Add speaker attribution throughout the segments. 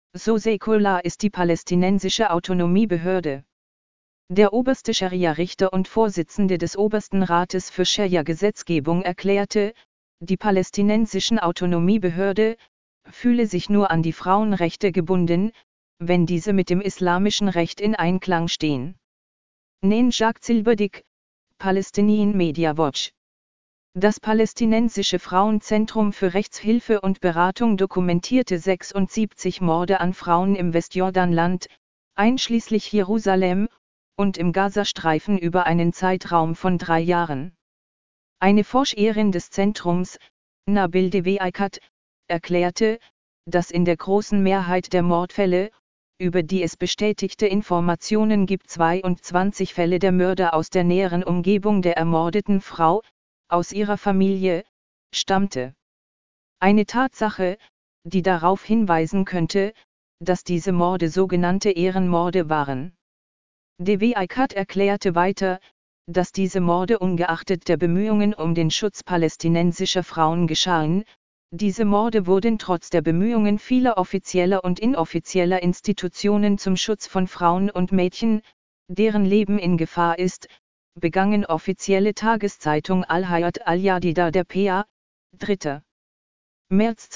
Speaker 1: So säkular ist die palästinensische Autonomiebehörde. Der oberste Scharia-Richter und Vorsitzende des Obersten Rates für Scharia-Gesetzgebung erklärte, die palästinensischen Autonomiebehörde fühle sich nur an die Frauenrechte gebunden, wenn diese mit dem islamischen Recht in Einklang stehen. Nen Jacques Silberdick, Palestinian Media Watch. Das palästinensische Frauenzentrum für Rechtshilfe und Beratung dokumentierte 76 Morde an Frauen im Westjordanland, einschließlich Jerusalem, und im Gazastreifen über einen Zeitraum von 3 Jahren. Eine Forscherin des Zentrums, Nabil Devikat, erklärte, dass in der großen Mehrheit der Mordfälle, über die es bestätigte Informationen gibt, 22 Fälle der Mörder aus der näheren Umgebung der ermordeten Frau, aus ihrer Familie, stammte. Eine Tatsache, die darauf hinweisen könnte, dass diese Morde sogenannte Ehrenmorde waren. Devikat erklärte weiter, dass diese Morde ungeachtet der Bemühungen um den Schutz palästinensischer Frauen geschahen. Diese Morde wurden trotz der Bemühungen vieler offizieller und inoffizieller Institutionen zum Schutz von Frauen und Mädchen, deren Leben in Gefahr ist, begangen. Offizielle Tageszeitung Al-Hayat Al-Jadida der PA, 3. März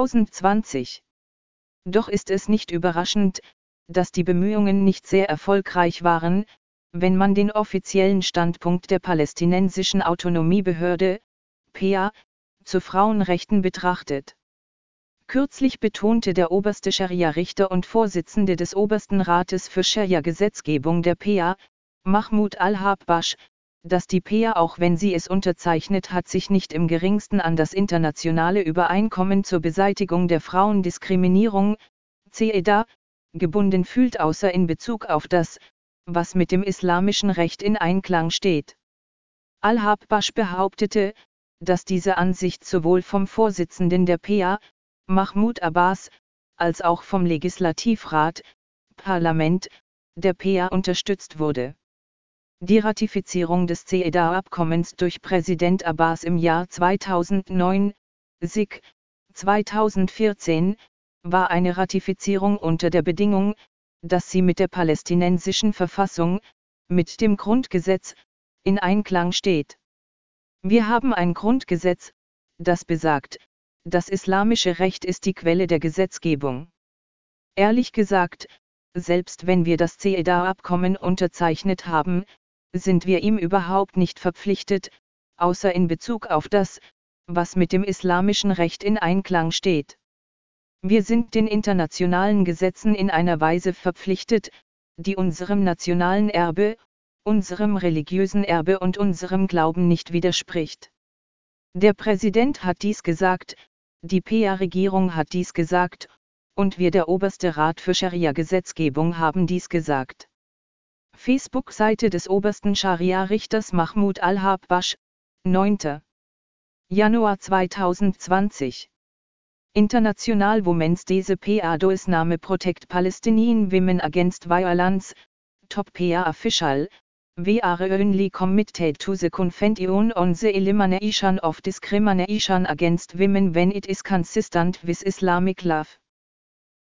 Speaker 1: 2020. Doch ist es nicht überraschend, dass die Bemühungen nicht sehr erfolgreich waren, wenn man den offiziellen Standpunkt der palästinensischen Autonomiebehörde, PA, zu Frauenrechten betrachtet. Kürzlich betonte der oberste Scharia-Richter und Vorsitzende des Obersten Rates für Scharia-Gesetzgebung der PA, Mahmoud Al-Habbash, dass die PA, auch wenn sie es unterzeichnet hat, sich nicht im geringsten an das internationale Übereinkommen zur Beseitigung der Frauendiskriminierung, CEDAW, gebunden fühlt, außer in Bezug auf das, was mit dem islamischen Recht in Einklang steht. Al-Habbash behauptete, dass diese Ansicht sowohl vom Vorsitzenden der PA, Mahmoud Abbas, als auch vom Legislativrat, Parlament, der PA unterstützt wurde. Die Ratifizierung des CEDAW-Abkommens durch Präsident Abbas im Jahr 2009, SIG, 2014, war eine Ratifizierung unter der Bedingung, dass sie mit der palästinensischen Verfassung, mit dem Grundgesetz, in Einklang steht. Wir haben ein Grundgesetz, das besagt, das islamische Recht ist die Quelle der Gesetzgebung. Ehrlich gesagt, selbst wenn wir das CEDAW-Abkommen unterzeichnet haben, sind wir ihm überhaupt nicht verpflichtet, außer in Bezug auf das, was mit dem islamischen Recht in Einklang steht. Wir sind den internationalen Gesetzen in einer Weise verpflichtet, die unserem nationalen Erbe, unserem religiösen Erbe und unserem Glauben nicht widerspricht. Der Präsident hat dies gesagt, die PA-Regierung hat dies gesagt, und wir, der Oberste Rat für Scharia-Gesetzgebung, haben dies gesagt. Facebook-Seite des obersten Scharia-Richters Mahmoud Al-Habbash, 9. Januar 2020. International Women's Day. The PA does not protect Palestinian women against violence. Top PA official, we are only committed to the Convention on the Elimination of Discrimination against Women when it is consistent with Islamic law.